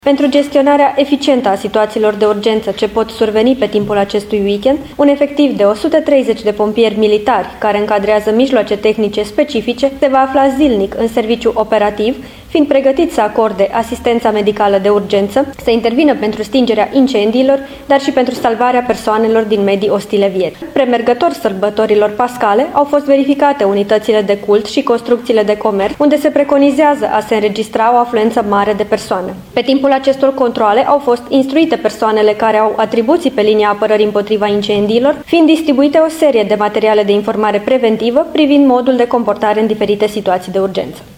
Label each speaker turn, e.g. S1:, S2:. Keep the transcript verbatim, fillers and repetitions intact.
S1: Pentru gestionarea eficientă a situațiilor de urgență ce pot surveni pe timpul acestui weekend, un efectiv de o sută treizeci de pompieri militari, care încadrează mijloace tehnice specifice, se va afla zilnic în serviciu operativ, fiind pregătit să acorde asistența medicală de urgență, să intervină pentru stingerea incendiilor, dar și pentru salvarea persoanelor din medii ostile vieții. Premergător sărbătorilor pascale, au fost verificate unitățile de cult și construcțiile de comerț, unde se preconizează a se înregistra o afluență mare de persoane. Pe timpul acestor controale au fost instruite persoanele care au atribuții pe linia apărării împotriva incendiilor, fiind distribuite o serie de materiale de informare preventivă privind modul de comportare în diferite situații de urgență.